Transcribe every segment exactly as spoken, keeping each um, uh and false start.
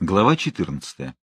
Глава четырнадцатая.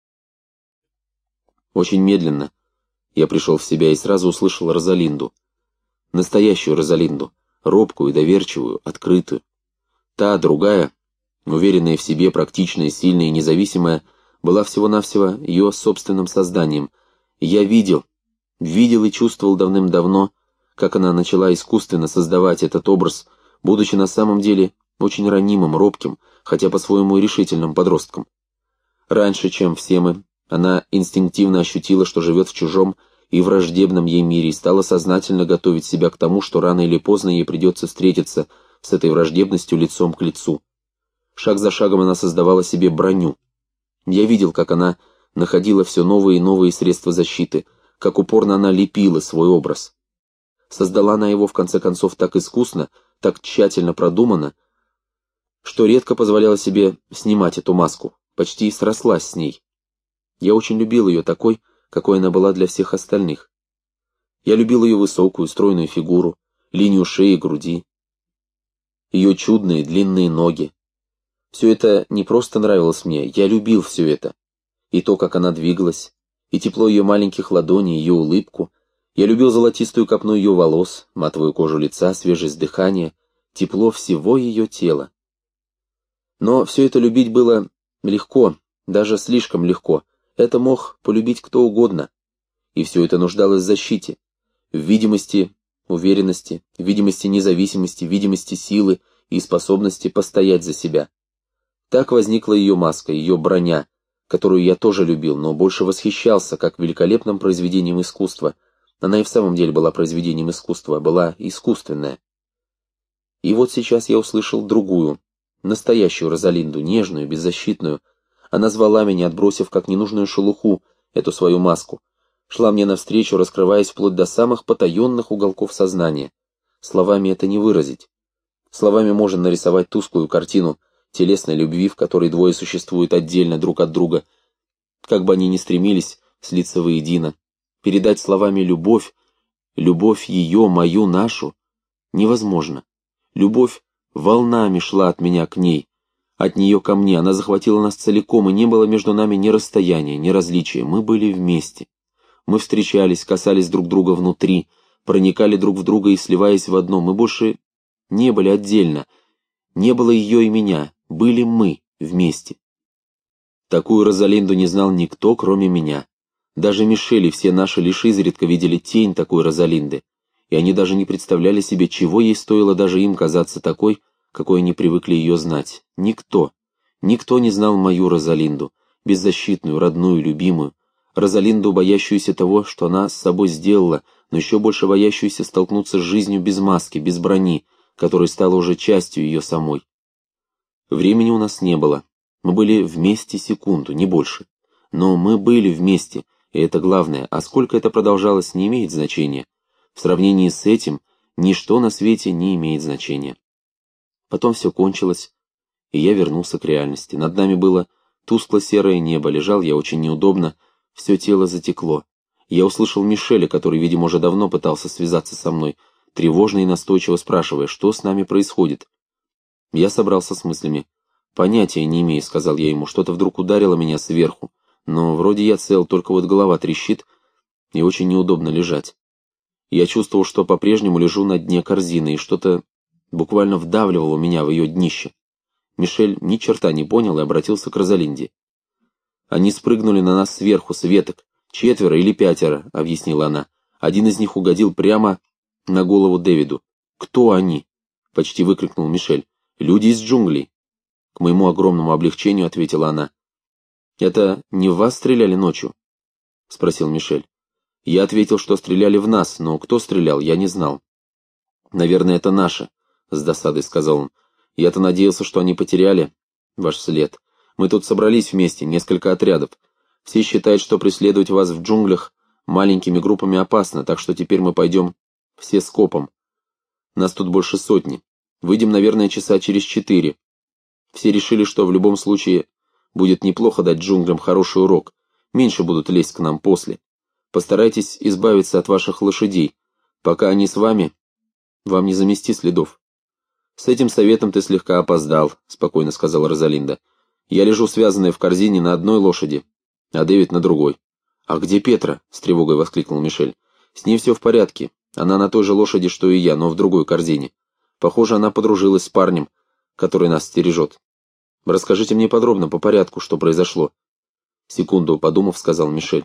Очень медленно я пришел в себя и сразу услышал Розалинду. Настоящую Розалинду, робкую, доверчивую, открытую. Та, другая, уверенная в себе, практичная, сильная и независимая, была всего-навсего ее собственным созданием. Я видел, видел и чувствовал давным-давно, как она начала искусственно создавать этот образ, будучи на самом деле очень ранимым, робким, хотя по-своему и решительным подростком. Раньше, чем все мы, она инстинктивно ощутила, что живет в чужом и враждебном ей мире, и стала сознательно готовить себя к тому, что рано или поздно ей придется встретиться с этой враждебностью лицом к лицу. Шаг за шагом она создавала себе броню. Я видел, как она находила все новые и новые средства защиты, как упорно она лепила свой образ. Создала она его, в конце концов, так искусно, так тщательно продуманно, что редко позволяла себе снимать эту маску, почти срослась с ней. Я очень любил ее такой, какой она была для всех остальных. Я любил ее высокую, стройную фигуру, линию шеи и груди, ее чудные длинные ноги. Все это не просто нравилось мне, я любил все это. И то, как она двигалась, и тепло ее маленьких ладоней, ее улыбку. Я любил золотистую копну ее волос, матовую кожу лица, свежесть дыхания, тепло всего ее тела. Но все это любить было легко, даже слишком легко. Это мог полюбить кто угодно. И все это нуждалось в защите, в видимости уверенности, в видимости независимости, в видимости силы и способности постоять за себя. Так возникла ее маска, ее броня, которую я тоже любил, но больше восхищался, как великолепным произведением искусства. Она и в самом деле была произведением искусства, была искусственная. И вот сейчас я услышал другую, настоящую Розалинду, нежную, беззащитную. Она звала меня, отбросив как ненужную шелуху эту свою маску. Шла мне навстречу, раскрываясь вплоть до самых потаенных уголков сознания. Словами это не выразить. Словами можно нарисовать тусклую картину телесной любви, в которой двое существуют отдельно друг от друга, как бы они ни стремились слиться воедино. Передать словами любовь, любовь ее, мою, нашу, невозможно. Любовь волнами шла от меня к ней, от нее ко мне, она захватила нас целиком, и не было между нами ни расстояния, ни различия, мы были вместе. Мы встречались, касались друг друга внутри, проникали друг в друга и сливаясь в одно, мы больше не были отдельно, не было ее и меня, были мы вместе. Такую Розалинду не знал никто, кроме меня. Даже Мишель и все наши лишь изредка видели тень такой Розалинды, и они даже не представляли себе, чего ей стоило даже им казаться такой, какой они привыкли ее знать. Никто, никто не знал мою Розалинду, беззащитную, родную, любимую, Розалинду, боящуюся того, что она с собой сделала, но еще больше боящуюся столкнуться с жизнью без маски, без брони, которая стала уже частью ее самой. Времени у нас не было, мы были вместе секунду, не больше. Но мы были вместе, и это главное, а сколько это продолжалось, не имеет значения. В сравнении с этим, ничто на свете не имеет значения. Потом все кончилось, и я вернулся к реальности. Над нами было тускло-серое небо, лежал я очень неудобно, все тело затекло. Я услышал Мишеля, который, видимо, уже давно пытался связаться со мной, тревожно и настойчиво спрашивая, что с нами происходит. Я собрался с мыслями. «Понятия не имею», — сказал я ему, — «что-то вдруг ударило меня сверху, но вроде я цел, только вот голова трещит, и очень неудобно лежать». Я чувствовал, что по-прежнему лежу на дне корзины, и что-то буквально вдавливало меня в ее днище. Мишель ни черта не понял и обратился к Розалинде. «Они спрыгнули на нас сверху, с веток. Четверо или пятеро», — объяснила она. «Один из них угодил прямо на голову Дэвиду». «Кто они?» — почти выкрикнул Мишель. «Люди из джунглей». К моему огромному облегчению ответила она. «Это не в вас стреляли ночью?» — спросил Мишель. Я ответил, что стреляли в нас, но кто стрелял, я не знал. «Наверное, это наши», — с досадой сказал он. «Я-то надеялся, что они потеряли ваш след. Мы тут собрались вместе, несколько отрядов. Все считают, что преследовать вас в джунглях маленькими группами опасно, так что теперь мы пойдем все скопом. Нас тут больше сотни. Выйдем, наверное, часа через четыре. Все решили, что в любом случае будет неплохо дать джунглям хороший урок. Меньше будут лезть к нам после. Постарайтесь избавиться от ваших лошадей. Пока они с вами, вам не замести следов». «С этим советом ты слегка опоздал», — спокойно сказала Розалинда. Я лежу связанный в корзине на одной лошади, а Дэвид на другой. «А где Петра?» — с тревогой воскликнул Мишель. «С ней все в порядке. Она на той же лошади, что и я, но в другой корзине. Похоже, она подружилась с парнем, который нас стережет. Расскажите мне подробно, по порядку, что произошло». Секунду подумав, сказал Мишель.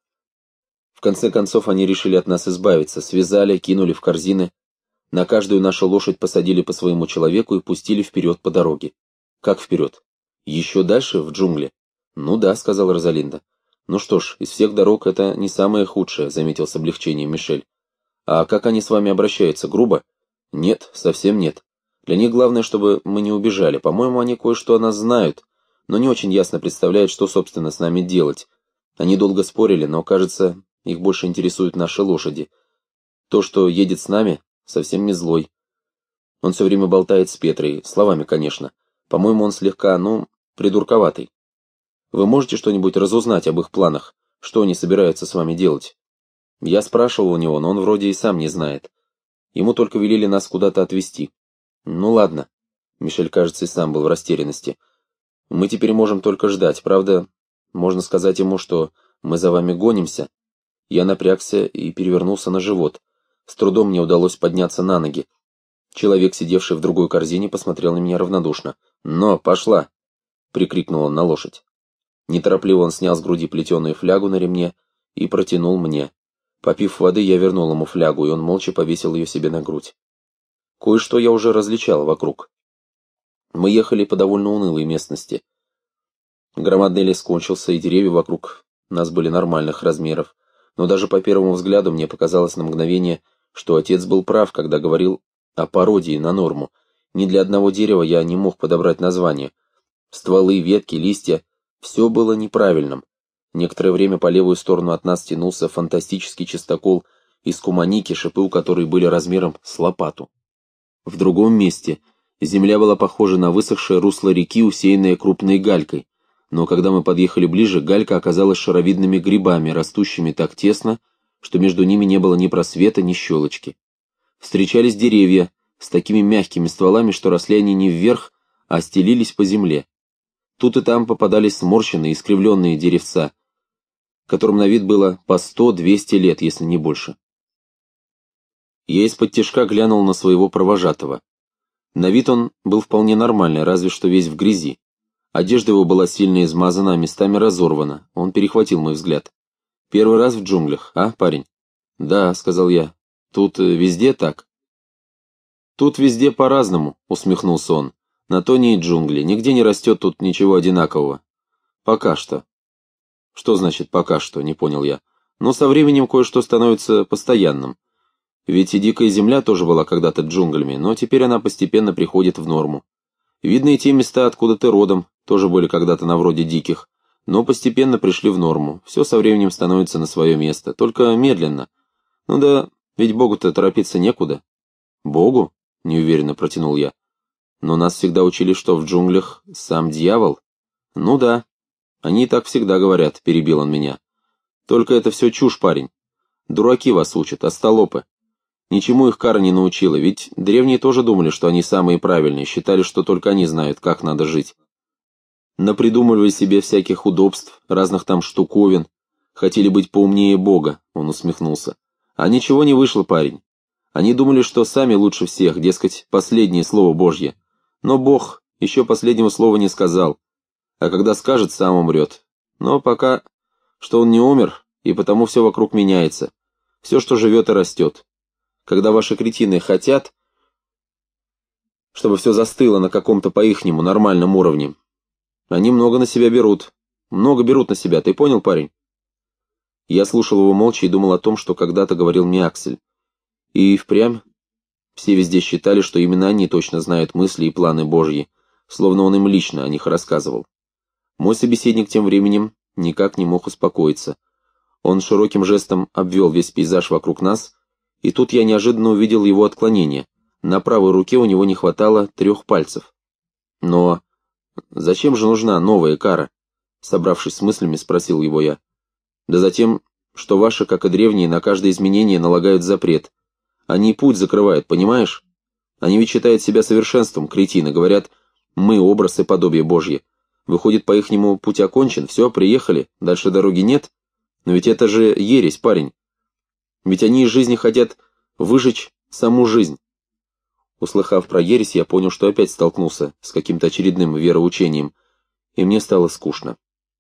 В конце концов, они решили от нас избавиться, связали, кинули в корзины. На каждую нашу лошадь посадили по своему человеку и пустили вперед по дороге. Как вперед? Еще дальше, в джунгли? Ну да, сказала Розалинда. Ну что ж, из всех дорог это не самое худшее, заметил с облегчением Мишель. А как они с вами обращаются, грубо? Нет, совсем нет. Для них главное, чтобы мы не убежали. По-моему, они кое-что о нас знают, но не очень ясно представляют, что, собственно, с нами делать. Они долго спорили, но, кажется, их больше интересуют наши лошади. То, что едет с нами, совсем не злой. Он все время болтает с Петрой, словами, конечно. По-моему, он слегка, ну, придурковатый. Вы можете что-нибудь разузнать об их планах? Что они собираются с вами делать? Я спрашивал у него, но он вроде и сам не знает. Ему только велели нас куда-то отвезти. Ну ладно. Мишель, кажется, и сам был в растерянности. Мы теперь можем только ждать, правда? Можно сказать ему, что мы за вами гонимся. Я напрягся и перевернулся на живот. С трудом мне удалось подняться на ноги. Человек, сидевший в другой корзине, посмотрел на меня равнодушно. «Но, пошла!» — прикрикнул он на лошадь. Неторопливо он снял с груди плетеную флягу на ремне и протянул мне. Попив воды, я вернул ему флягу, и он молча повесил ее себе на грудь. Кое-что я уже различал вокруг. Мы ехали по довольно унылой местности. Громадный лес кончился, и деревья вокруг нас были нормальных размеров. Но даже по первому взгляду мне показалось на мгновение, что отец был прав, когда говорил о пародии на норму. Ни для одного дерева я не мог подобрать название. Стволы, ветки, листья — все было неправильным. Некоторое время по левую сторону от нас тянулся фантастический чистокол из куманики, шипы у которой были размером с лопату. В другом месте земля была похожа на высохшее русло реки, усеянное крупной галькой. Но когда мы подъехали ближе, галька оказалась шаровидными грибами, растущими так тесно, что между ними не было ни просвета, ни щелочки. Встречались деревья с такими мягкими стволами, что росли они не вверх, а стелились по земле. Тут и там попадались сморщенные, искривленные деревца, которым на вид было по сто-двести лет, если не больше. Я из-под тишка глянул на своего провожатого. На вид он был вполне нормальный, разве что весь в грязи. Одежда его была сильно измазана, а местами разорвана. Он перехватил мой взгляд. «Первый раз в джунглях, а, парень?» «Да», — сказал я. «Тут везде так?» «Тут везде по-разному», — усмехнулся он. «На то не и джунгли. Нигде не растет тут ничего одинакового. Пока что». «Что значит «пока что»?» — не понял я. «Ну, со временем кое-что становится постоянным. Ведь и дикая земля тоже была когда-то джунглями, но теперь она постепенно приходит в норму. Видно, и те места, откуда ты родом, тоже были когда-то на вроде диких, но постепенно пришли в норму. Все со временем становится на свое место, только медленно. Ну да, ведь Богу-то торопиться некуда». «Богу?» — неуверенно протянул я. «Но нас всегда учили, что в джунглях сам дьявол». «Ну да, они и так всегда говорят», — перебил он меня. «Только это все чушь, парень. Дураки вас учат, остолопы. Ничему их кара не научила, ведь древние тоже думали, что они самые правильные, считали, что только они знают, как надо жить. Напридумывали себе всяких удобств, разных там штуковин, хотели быть поумнее Бога», — он усмехнулся. «А ничего не вышло, парень. Они думали, что сами лучше всех, дескать, последнее слово Божье. Но Бог еще последнего слова не сказал, а когда скажет, сам умрет. Но пока что он не умер, и потому все вокруг меняется. Все, что живет и растет. Когда ваши кретины хотят, чтобы все застыло на каком-то по-ихнему нормальном уровне, они много на себя берут. Много берут на себя, ты понял, парень?» Я слушал его молча и думал о том, что когда-то говорил мне Аксель. И впрямь все везде считали, что именно они точно знают мысли и планы Божьи, словно он им лично о них рассказывал. Мой собеседник тем временем никак не мог успокоиться. Он широким жестом обвел весь пейзаж вокруг нас, и тут я неожиданно увидел его отклонение. На правой руке у него не хватало трех пальцев. «Но зачем же нужна новая кара?» Собравшись с мыслями, спросил его я. «Да затем, что ваши, как и древние, на каждое изменение налагают запрет. Они путь закрывают, понимаешь? Они ведь считают себя совершенством, кретины, говорят, мы образ и подобие Божье. Выходит, по-ихнему путь окончен, все, приехали, дальше дороги нет? Но ведь это же ересь, парень. Ведь они из жизни хотят выжечь саму жизнь. Услыхав про ересь, я понял, что опять столкнулся с каким-то очередным вероучением, и мне стало скучно.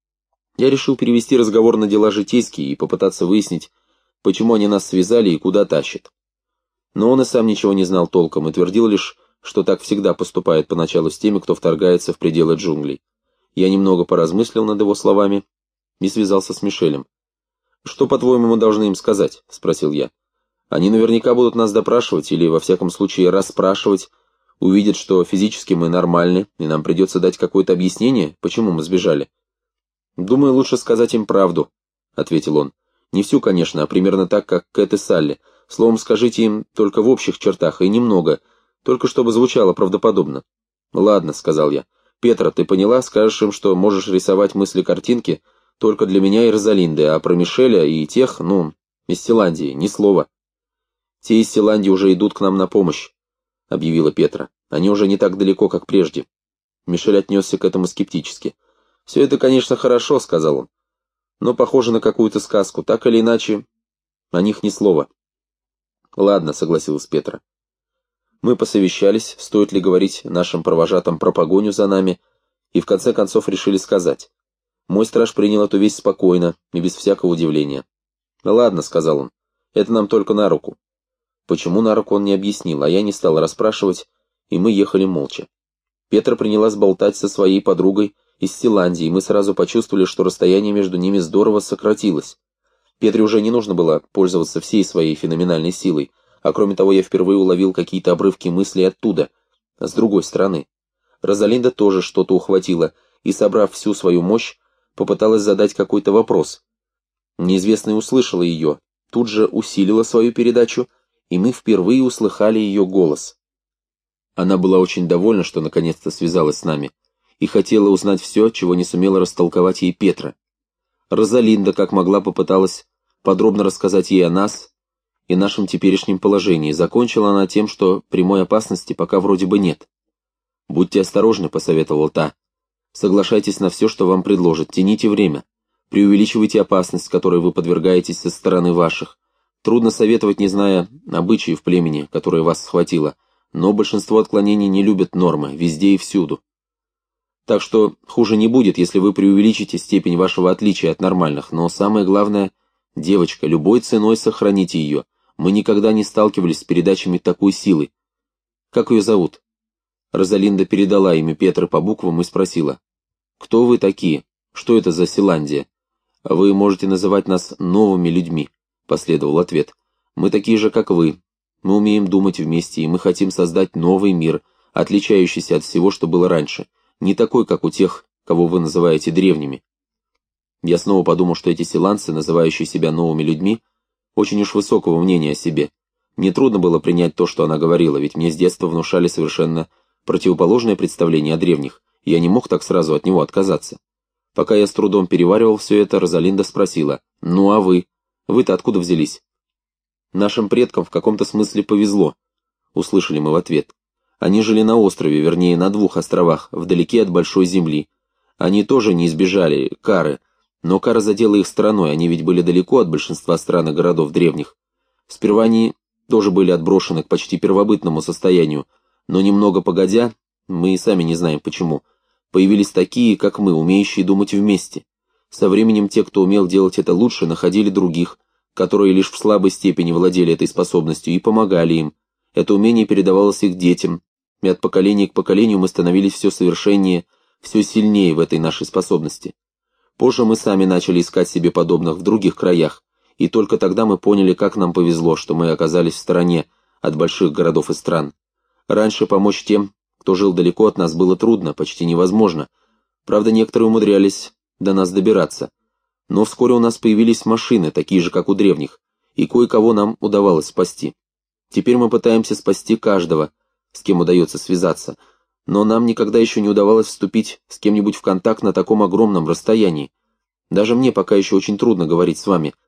Я решил перевести разговор на дела житейские и попытаться выяснить, почему они нас связали и куда тащат. Но он и сам ничего не знал толком и твердил лишь, что так всегда поступает поначалу с теми, кто вторгается в пределы джунглей. Я немного поразмыслил над его словами и связался с Мишелем. «Что, по-твоему, мы должны им сказать?» — спросил я. «Они наверняка будут нас допрашивать или, во всяком случае, расспрашивать, увидят, что физически мы нормальны, и нам придется дать какое-то объяснение, почему мы сбежали». «Думаю, лучше сказать им правду», — ответил он. «Не всю, конечно, а примерно так, как Кэт и Салли. Словом, скажите им только в общих чертах и немного, только чтобы звучало правдоподобно». «Ладно», — сказал я. «Петра, ты поняла? Скажешь им, что можешь рисовать мысли-картинки только для меня и Розалинды, а про Мишеля и тех, ну, из Силандии, ни слова». «Те из Силандии уже идут к нам на помощь», — объявила Петра. «Они уже не так далеко, как прежде». Мишель отнесся к этому скептически. «Все это, конечно, хорошо», — сказал он, — «но похоже на какую-то сказку. Так или иначе, о них ни слова». «Ладно», — согласилась Петра. Мы посовещались, стоит ли говорить нашим провожатым про погоню за нами, и в конце концов решили сказать. Мой страж принял эту весть спокойно и без всякого удивления. «Ладно», — сказал он, — «это нам только на руку». Почему на руку он не объяснил, а я не стал расспрашивать, и мы ехали молча. Петра принялась болтать со своей подругой из Силандии, и мы сразу почувствовали, что расстояние между ними здорово сократилось. Петре уже не нужно было пользоваться всей своей феноменальной силой, а кроме того я впервые уловил какие-то обрывки мыслей оттуда, с другой стороны. Розалинда тоже что-то ухватила и, собрав всю свою мощь, попыталась задать какой-то вопрос. Неизвестная услышала ее, тут же усилила свою передачу, и мы впервые услыхали ее голос. Она была очень довольна, что наконец-то связалась с нами, и хотела узнать все, чего не сумела растолковать ей Петра. Розалинда, как могла, попыталась подробно рассказать ей о нас и нашем теперешнем положении. Закончила она тем, что прямой опасности пока вроде бы нет. «Будьте осторожны», — посоветовал та. «Соглашайтесь на все, что вам предложат, тяните время. Преувеличивайте опасность, которой вы подвергаетесь со стороны ваших. Трудно советовать, не зная обычаев племени, которое вас схватило, но большинство отклонений не любят нормы, везде и всюду. Так что хуже не будет, если вы преувеличите степень вашего отличия от нормальных, но самое главное, девочка, любой ценой сохраните ее. Мы никогда не сталкивались с передачами такой силы. Как ее зовут?» Розалинда передала имя Петры по буквам и спросила. «Кто вы такие? Что это за Силандия?» «Вы можете называть нас новыми людьми», — последовал ответ. «Мы такие же, как вы. Мы умеем думать вместе, и мы хотим создать новый мир, отличающийся от всего, что было раньше. Не такой, как у тех, кого вы называете древними». Я снова подумал, что эти силанцы, называющие себя новыми людьми, очень уж высокого мнения о себе. Мне трудно было принять то, что она говорила, ведь мне с детства внушали совершенно противоположное представление о древних, и я не мог так сразу от него отказаться. Пока я с трудом переваривал все это, Розалинда спросила: «Ну а вы? Вы-то откуда взялись?» «Нашим предкам в каком-то смысле повезло», — услышали мы в ответ. «Они жили на острове, вернее, на двух островах, вдалеке от Большой Земли. Они тоже не избежали кары, но кара задела их стороной, они ведь были далеко от большинства стран и городов древних. Сперва они тоже были отброшены к почти первобытному состоянию, но немного погодя, мы и сами не знаем почему, появились такие, как мы, умеющие думать вместе. Со временем те, кто умел делать это лучше, находили других, которые лишь в слабой степени владели этой способностью, и помогали им. Это умение передавалось их детям, и от поколения к поколению мы становились все совершеннее, все сильнее в этой нашей способности. Позже мы сами начали искать себе подобных в других краях, и только тогда мы поняли, как нам повезло, что мы оказались в стороне от больших городов и стран. Раньше помочь тем, кто жил далеко от нас, было трудно, почти невозможно. Правда, некоторые умудрялись до нас добираться. Но вскоре у нас появились машины, такие же, как у древних, и кое-кого нам удавалось спасти. Теперь мы пытаемся спасти каждого, с кем удается связаться, но нам никогда еще не удавалось вступить с кем-нибудь в контакт на таком огромном расстоянии. Даже мне пока еще очень трудно говорить с вами.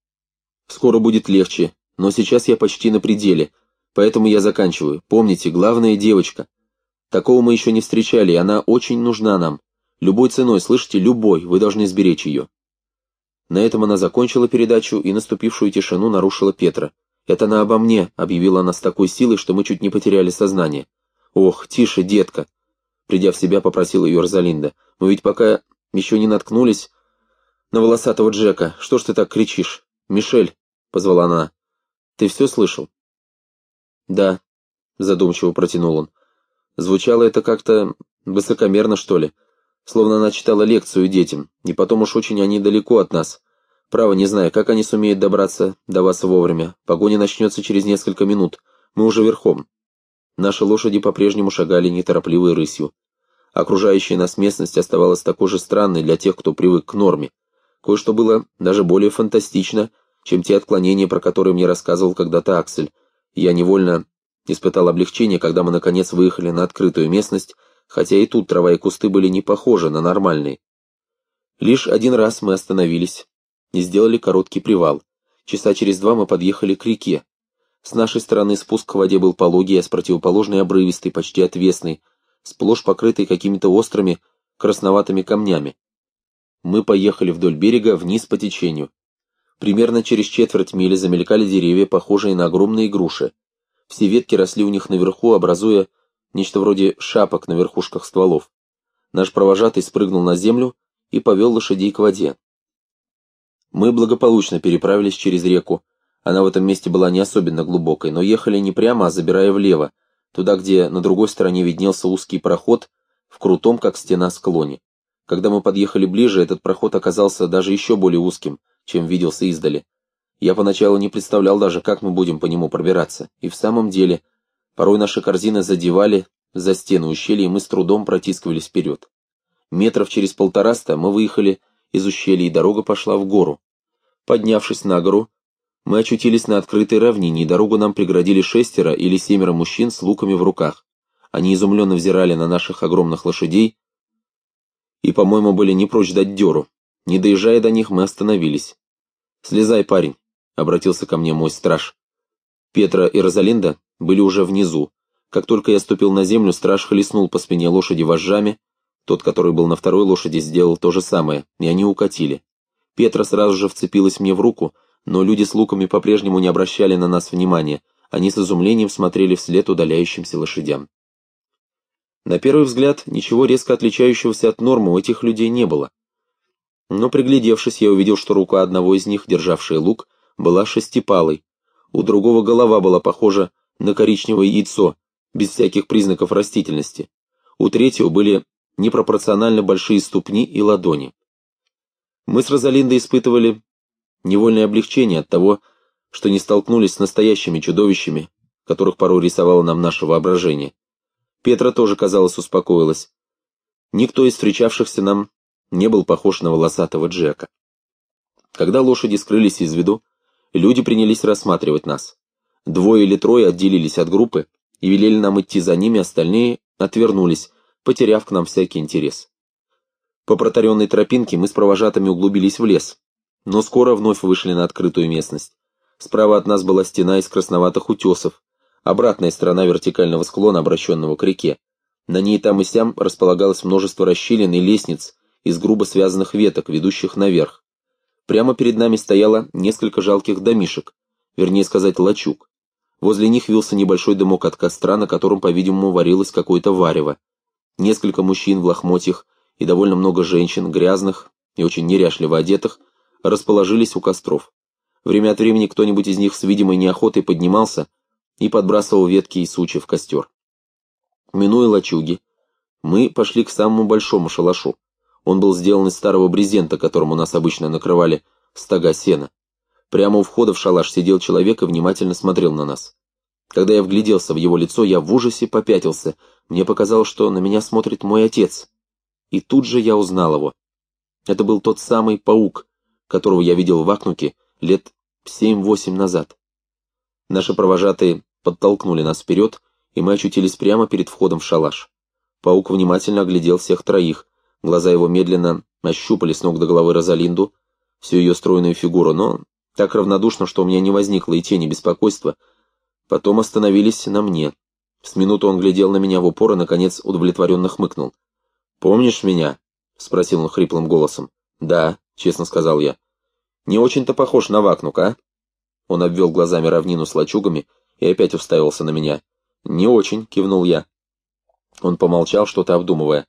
Скоро будет легче, но сейчас я почти на пределе, поэтому я заканчиваю. Помните, главное — девочка. Такого мы еще не встречали, и она очень нужна нам. Любой ценой, слышите, любой, вы должны сберечь ее». На этом она закончила передачу, и наступившую тишину нарушила Петра. «Это она обо мне», — объявила она с такой силой, что мы чуть не потеряли сознание. «Ох, тише, детка», — придя в себя, попросила ее Розалинда. «Мы ведь пока еще не наткнулись на волосатого Джека. Что ж ты так кричишь? Мишель», — позвала она, — «ты все слышал?» «Да», — задумчиво протянул он. Звучало это как-то высокомерно, что ли, словно она читала лекцию детям, и потом уж очень они далеко от нас. Право, не знаю, как они сумеют добраться до вас вовремя. Погоня начнется через несколько минут. Мы уже верхом. Наши лошади по-прежнему шагали неторопливой рысью. Окружающая нас местность оставалась такой же странной для тех, кто привык к норме. Кое-что было даже более фантастично, чем те отклонения, про которые мне рассказывал когда-то Аксель. Я невольно испытал облегчение, когда мы наконец выехали на открытую местность, хотя и тут трава и кусты были не похожи на нормальные. Лишь один раз мы остановились и сделали короткий привал. Часа через два мы подъехали к реке. С нашей стороны спуск к воде был пологий, а с противоположной обрывистый, почти отвесный, сплошь покрытый какими-то острыми красноватыми камнями. Мы поехали вдоль берега вниз по течению. Примерно через четверть мили замелькали деревья, похожие на огромные груши. Все ветки росли у них наверху, образуя нечто вроде шапок на верхушках стволов. Наш провожатый спрыгнул на землю и повел лошадей к воде. Мы благополучно переправились через реку. Она в этом месте была не особенно глубокой, но ехали не прямо, а забирая влево, туда, где на другой стороне виднелся узкий проход в крутом, как стена, склоне. Когда мы подъехали ближе, этот проход оказался даже еще более узким, чем виделся издали. Я поначалу не представлял даже, как мы будем по нему пробираться, и в самом деле, порой наши корзины задевали за стену ущелья, и мы с трудом протискивались вперед. Метров через полтораста мы выехали из ущелья, и дорога пошла в гору. Поднявшись на гору, мы очутились на открытой равнине, и дорогу нам преградили шестеро или семеро мужчин с луками в руках. Они изумленно взирали на наших огромных лошадей и, по-моему, были не прочь дать дёру. Не доезжая до них, мы остановились. «Слезай, парень», — обратился ко мне мой страж. Петра и Розалинда были уже внизу. Как только я ступил на землю, страж хлестнул по спине лошади вожжами. Тот, который был на второй лошади, сделал то же самое, и они укатили. Петра сразу же вцепилась мне в руку, но люди с луками по-прежнему не обращали на нас внимания. Они с изумлением смотрели вслед удаляющимся лошадям. На первый взгляд, ничего резко отличающегося от нормы у этих людей не было. Но, приглядевшись, я увидел, что рука одного из них, державшая лук, была шестипалой. У другого голова была похожа на коричневое яйцо, без всяких признаков растительности. У третьего были непропорционально большие ступни и ладони. Мы с Розалиндой испытывали невольное облегчение от того, что не столкнулись с настоящими чудовищами, которых порой рисовало нам наше воображение. Петра тоже, казалось, успокоилась. Никто из встречавшихся нам не был похож на волосатого Джека. Когда лошади скрылись из виду, люди принялись рассматривать нас. Двое или трое отделились от группы и велели нам идти за ними, остальные отвернулись, потеряв к нам всякий интерес. По протаренной тропинке мы с провожатыми углубились в лес, но скоро вновь вышли на открытую местность. Справа от нас была стена из красноватых утесов, обратная сторона вертикального склона, обращенного к реке. На ней там и сям располагалось множество расщелин и лестниц из грубо связанных веток, ведущих наверх. Прямо перед нами стояло несколько жалких домишек, вернее сказать, лачуг. Возле них вился небольшой дымок от костра, на котором, по-видимому, варилось какое-то варево. Несколько мужчин в лохмотьях и довольно много женщин, грязных и очень неряшливо одетых, расположились у костров. Время от времени кто-нибудь из них с видимой неохотой поднимался и подбрасывал ветки и сучья в костер. Минуя лачуги, мы пошли к самому большому шалашу. Он был сделан из старого брезента, которым у нас обычно накрывали стога сена. Прямо у входа в шалаш сидел человек и внимательно смотрел на нас. Когда я вгляделся в его лицо, я в ужасе попятился. Мне показалось, что на меня смотрит мой отец. И тут же я узнал его. Это был тот самый паук, которого я видел в Акнуке лет семь-восемь назад. Наши провожатые подтолкнули нас вперед, и мы очутились прямо перед входом в шалаш. Паук внимательно оглядел всех троих. Глаза его медленно ощупали с ног до головы Розалинду, всю ее стройную фигуру, но так равнодушно, что у меня не возникло и тени беспокойства. Потом остановились на мне. С минуту он глядел на меня в упор и, наконец, удовлетворенно хмыкнул. «Помнишь меня?» — спросил он хриплым голосом. «Да», — честно сказал я. «Не очень-то похож на Вакнук, а?» Он обвел глазами равнину с лачугами и опять уставился на меня. «Не очень», — кивнул я. Он помолчал, что-то обдумывая.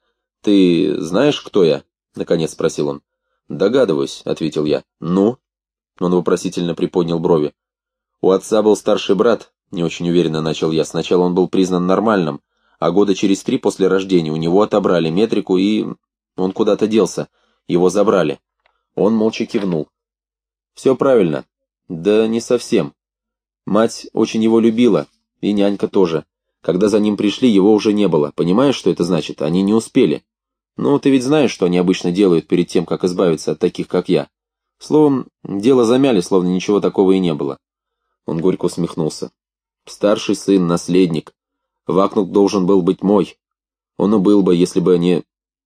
«Ты знаешь, кто я?» — наконец спросил он. «Догадываюсь», — ответил я. «Ну?» Он вопросительно приподнял брови. «У отца был старший брат», — не очень уверенно начал я. «Сначала он был признан нормальным, а года через три после рождения у него отобрали метрику, и... он куда-то делся. Его забрали». Он молча кивнул. «Все правильно. Да не совсем. Мать очень его любила, и нянька тоже. Когда за ним пришли, его уже не было. Понимаешь, что это значит? Они не успели. Ну, ты ведь знаешь, что они обычно делают перед тем, как избавиться от таких, как я. Словом, дело замяли, словно ничего такого и не было». Он горько усмехнулся. «Старший сын, наследник. Вакнук должен был быть мой. Он и был бы, если бы они...»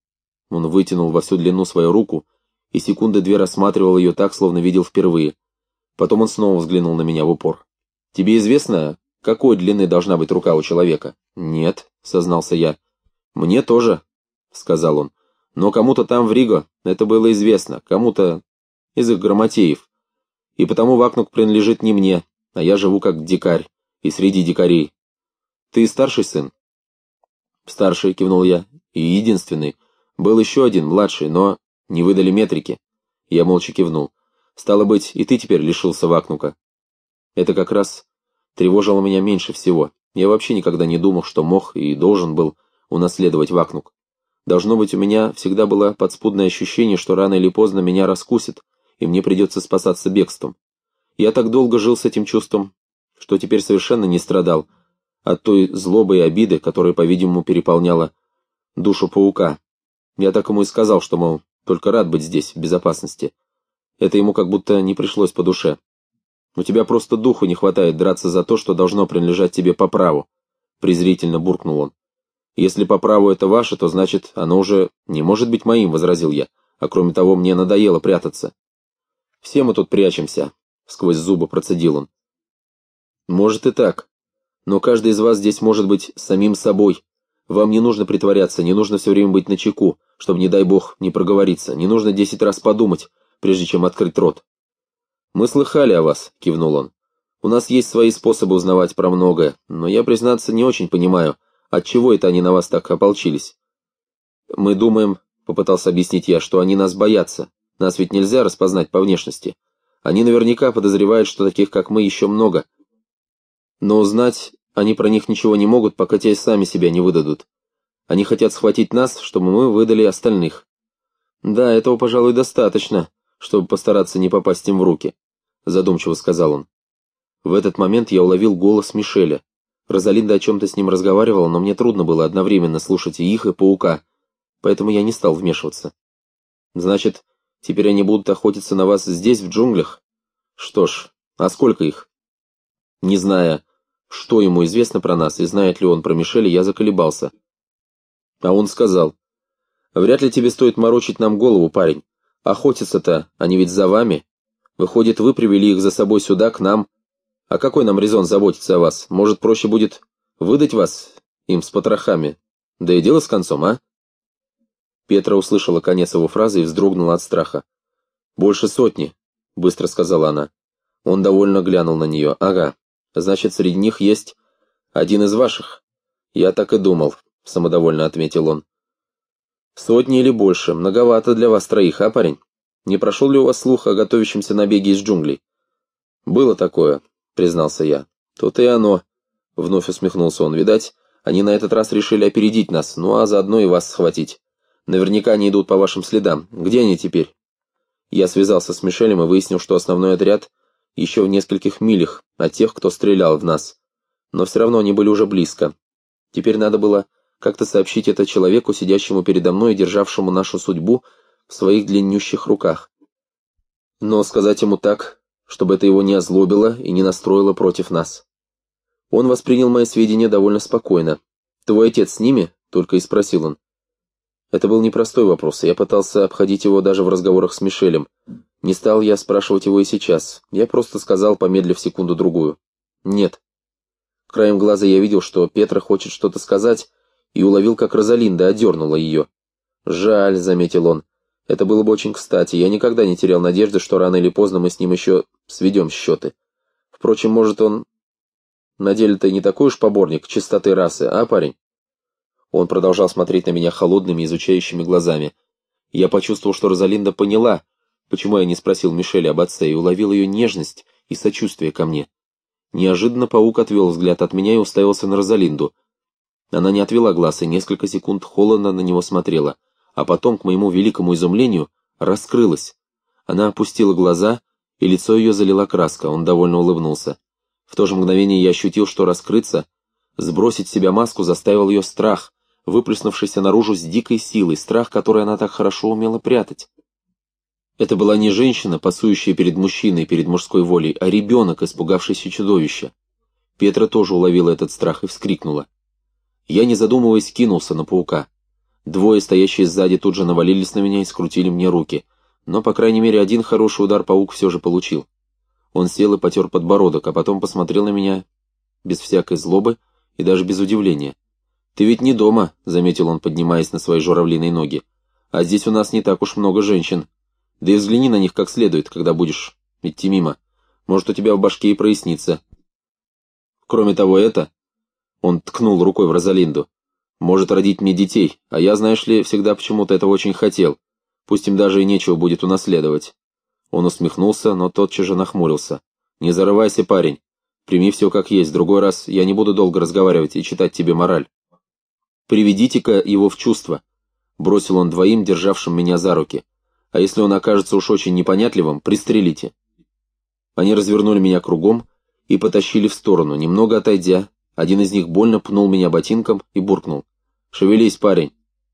Он вытянул во всю длину свою руку и секунды две рассматривал ее так, словно видел впервые. Потом он снова взглянул на меня в упор. «Тебе известно, какой длины должна быть рука у человека?» «Нет», — сознался я. «Мне тоже», — сказал он. «Но кому-то там в Риго это было известно, кому-то из их грамотеев. И потому Вакнук принадлежит не мне, а я живу как дикарь, и среди дикарей. Ты старший сын?» «Старший», — кивнул я, — «и единственный. Был еще один, младший, но не выдали метрики». Я молча кивнул. «Стало быть, и ты теперь лишился Вакнука». Это как раз тревожило меня меньше всего. Я вообще никогда не думал, что мог и должен был унаследовать Вакнук. Должно быть, у меня всегда было подспудное ощущение, что рано или поздно меня раскусит, и мне придется спасаться бегством. Я так долго жил с этим чувством, что теперь совершенно не страдал от той злобы и обиды, которая, по-видимому, переполняла душу паука. Я так ему и сказал, что, мол, только рад быть здесь, в безопасности. Это ему как будто не пришлось по душе. «У тебя просто духу не хватает драться за то, что должно принадлежать тебе по праву», — презрительно буркнул он. «Если по праву это ваше, то значит, оно уже не может быть моим», — возразил я. «А кроме того, мне надоело прятаться». «Все мы тут прячемся», — сквозь зубы процедил он. «Может и так. Но каждый из вас здесь может быть самим собой. Вам не нужно притворяться, не нужно все время быть начеку, чтобы, не дай бог, не проговориться. Не нужно десять раз подумать, прежде чем открыть рот». «Мы слыхали о вас», — кивнул он. «У нас есть свои способы узнавать про многое, но я, признаться, не очень понимаю, отчего это они на вас так ополчились». «Мы думаем», — попытался объяснить я, — «что они нас боятся. Нас ведь нельзя распознать по внешности. Они наверняка подозревают, что таких, как мы, еще много. Но узнать они про них ничего не могут, пока те сами себя не выдадут. Они хотят схватить нас, чтобы мы выдали остальных». «Да, этого, пожалуй, достаточно, чтобы постараться не попасть им в руки», — задумчиво сказал он. В этот момент я уловил голос Мишеля. Розалинда о чем-то с ним разговаривала, но мне трудно было одновременно слушать и их, и паука, поэтому я не стал вмешиваться. «Значит, теперь они будут охотиться на вас здесь, в джунглях? Что ж, а сколько их?» Не зная, что ему известно про нас и знает ли он про Мишеля, я заколебался. А он сказал: «Вряд ли тебе стоит морочить нам голову, парень. Охотиться-то они ведь за вами. Выходит, вы привели их за собой сюда, к нам. А какой нам резон заботиться о вас? Может, проще будет выдать вас им с потрохами? Да и дело с концом, а?» Петра услышала конец его фразы и вздрогнула от страха. «Больше сотни», — быстро сказала она. Он довольно глянул на нее. «Ага, значит, среди них есть один из ваших». «Я так и думал», — самодовольно отметил он. «Сотни или больше. Многовато для вас троих, а, парень? Не прошел ли у вас слух о готовящемся набеге из джунглей?» «Было такое», — признался я. «То-то и оно», — вновь усмехнулся он. «Видать, они на этот раз решили опередить нас, ну а заодно и вас схватить. Наверняка они идут по вашим следам. Где они теперь?» Я связался с Мишелем и выяснил, что основной отряд еще в нескольких милях от тех, кто стрелял в нас. Но все равно они были уже близко. Теперь надо было как-то сообщить это человеку, сидящему передо мной и державшему нашу судьбу в своих длиннющих руках. Но сказать ему так, чтобы это его не озлобило и не настроило против нас. Он воспринял мои сведения довольно спокойно. «Твой отец с ними?» — только и спросил он. Это был непростой вопрос, и я пытался обходить его даже в разговорах с Мишелем. Не стал я спрашивать его и сейчас. Я просто сказал, помедлив секунду-другую: «Нет». Краем глаза я видел, что Петра хочет что-то сказать, и уловил, как Розалинда одернула ее. «Жаль», — заметил он. «Это было бы очень кстати. Я никогда не терял надежды, что рано или поздно мы с ним еще сведем счеты. Впрочем, может, он на деле-то и не такой уж поборник чистоты расы, а, парень?» Он продолжал смотреть на меня холодными, изучающими глазами. Я почувствовал, что Розалинда поняла, почему я не спросил Мишель об отце, и уловил ее нежность и сочувствие ко мне. Неожиданно паук отвел взгляд от меня и уставился на Розалинду. Она не отвела глаз и несколько секунд холодно на него смотрела, а потом, к моему великому изумлению, раскрылась. Она опустила глаза, и лицо ее залила краска, он довольно улыбнулся. В то же мгновение я ощутил, что раскрыться, сбросить с себя маску заставил ее страх, выплеснувшийся наружу с дикой силой, страх, который она так хорошо умела прятать. Это была не женщина, пасующая перед мужчиной, перед мужской волей, а ребенок, испугавшийся чудовища. Петра тоже уловила этот страх и вскрикнула. Я, не задумываясь, кинулся на паука. Двое, стоящие сзади, тут же навалились на меня и скрутили мне руки, но, по крайней мере, один хороший удар паук все же получил. Он сел и потер подбородок, а потом посмотрел на меня без всякой злобы и даже без удивления. «Ты ведь не дома», — заметил он, поднимаясь на свои журавлиные ноги, «а здесь у нас не так уж много женщин. Да и взгляни на них как следует, когда будешь идти мимо. Может, у тебя в башке и прояснится. Кроме того, это...» Он ткнул рукой в Розалинду. «Может родить мне детей, а я, знаешь ли, всегда почему-то этого очень хотел. Пусть им даже и нечего будет унаследовать». Он усмехнулся, но тотчас же нахмурился. «Не зарывайся, парень. Прими все как есть. В другой раз я не буду долго разговаривать и читать тебе мораль. Приведите-ка его в чувство», — бросил он двоим, державшим меня за руки. «А если он окажется уж очень непонятливым, пристрелите». Они развернули меня кругом и потащили в сторону, немного отойдя. Один из них больно пнул меня ботинком и буркнул: «Шевелись, парень».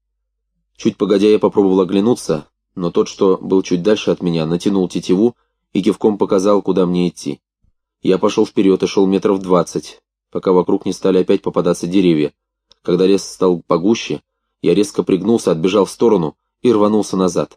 Чуть погодя я попробовал оглянуться, но тот, что был чуть дальше от меня, натянул тетиву и кивком показал, куда мне идти. Я пошел вперед и шел метров двадцать, пока вокруг не стали опять попадаться деревья. Когда лес стал погуще, я резко пригнулся, отбежал в сторону и рванулся назад.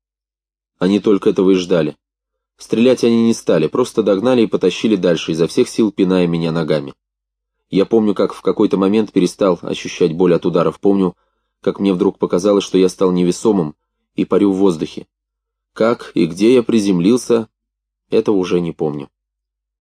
Они только этого и ждали. Стрелять они не стали, просто догнали и потащили дальше, изо всех сил пиная меня ногами. Я помню, как в какой-то момент перестал ощущать боль от ударов, помню, как мне вдруг показалось, что я стал невесомым и парю в воздухе. Как и где я приземлился, этого уже не помню.